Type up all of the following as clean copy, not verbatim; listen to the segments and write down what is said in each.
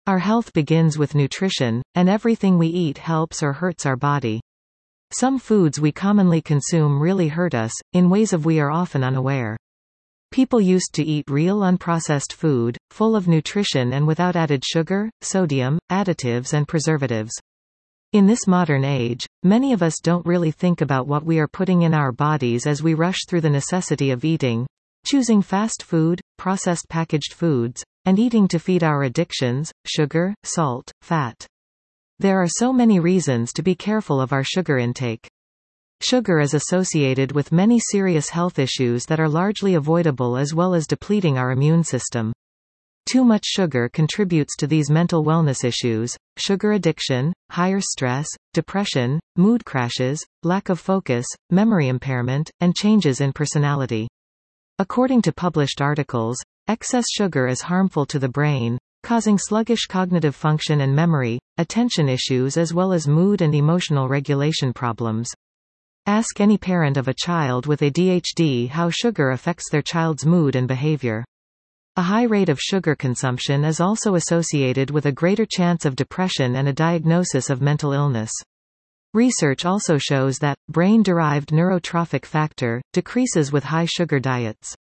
Our health begins with nutrition, and everything we eat helps or hurts our body. Some foods we commonly consume really hurt us, in ways of we are often unaware. People used to eat real unprocessed food, full of nutrition and without added sugar, sodium, additives and preservatives. In this modern age, many of us don't really think about what we are putting in our bodies as we rush through the necessity of eating, choosing fast food, processed packaged foods, and eating to feed our addictions, sugar, salt, fat. There are so many reasons to be careful of our sugar intake. Sugar is associated with many serious health issues that are largely avoidable as well as depleting our immune system. Too much sugar contributes to these mental wellness issues: sugar addiction, higher stress, depression, mood crashes, lack of focus, memory impairment, and changes in personality. According to published articles, excess sugar is harmful to the brain, causing sluggish cognitive function and memory, attention issues as well as mood and emotional regulation problems. Ask any parent of a child with ADHD how sugar affects their child's mood and behavior. A high rate of sugar consumption is also associated with a greater chance of depression and a diagnosis of mental illness. Research also shows that brain-derived neurotrophic factor decreases with high sugar diets.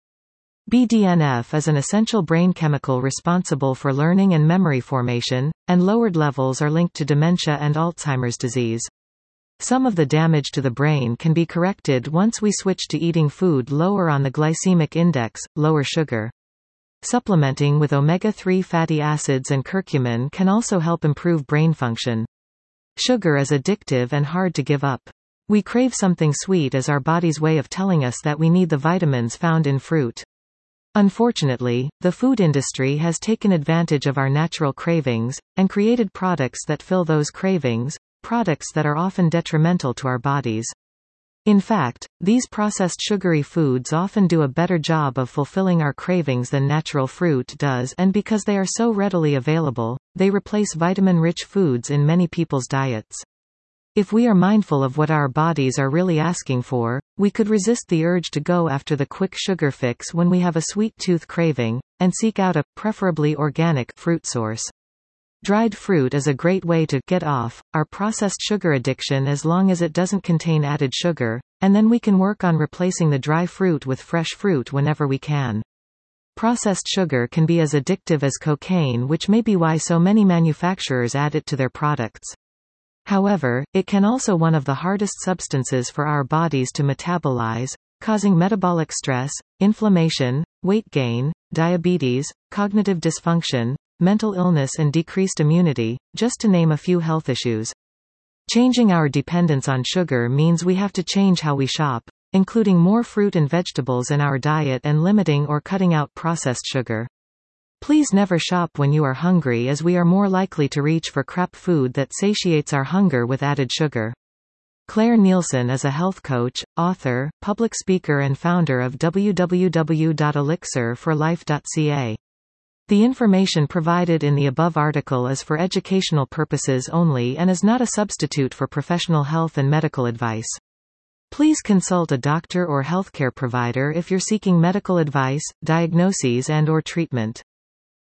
BDNF is an essential brain chemical responsible for learning and memory formation, and lowered levels are linked to dementia and Alzheimer's disease. Some of the damage to the brain can be corrected once we switch to eating food lower on the glycemic index, lower sugar. Supplementing with omega-3 fatty acids and curcumin can also help improve brain function. Sugar is addictive and hard to give up. We crave something sweet as our body's way of telling us that we need the vitamins found in fruit. Unfortunately, the food industry has taken advantage of our natural cravings, and created products that fill those cravings, products that are often detrimental to our bodies. In fact, these processed sugary foods often do a better job of fulfilling our cravings than natural fruit does, and because they are so readily available, they replace vitamin-rich foods in many people's diets. If we are mindful of what our bodies are really asking for, we could resist the urge to go after the quick sugar fix when we have a sweet tooth craving, and seek out a, preferably organic, fruit source. Dried fruit is a great way to get off our processed sugar addiction as long as it doesn't contain added sugar, and then we can work on replacing the dry fruit with fresh fruit whenever we can. Processed sugar can be as addictive as cocaine, which may be why so many manufacturers add it to their products. However, it can also one of the hardest substances for our bodies to metabolize, causing metabolic stress, inflammation, weight gain, diabetes, cognitive dysfunction, mental illness and decreased immunity, just to name a few health issues. Changing our dependence on sugar means we have to change how we shop, including more fruit and vegetables in our diet and limiting or cutting out processed sugar. Please never shop when you are hungry, as we are more likely to reach for crap food that satiates our hunger with added sugar. Claire Nielsen is a health coach, author, public speaker and founder of www.elixirforlife.ca. The information provided in the above article is for educational purposes only and is not a substitute for professional health and medical advice. Please consult a doctor or healthcare provider if you're seeking medical advice, diagnoses and/or treatment.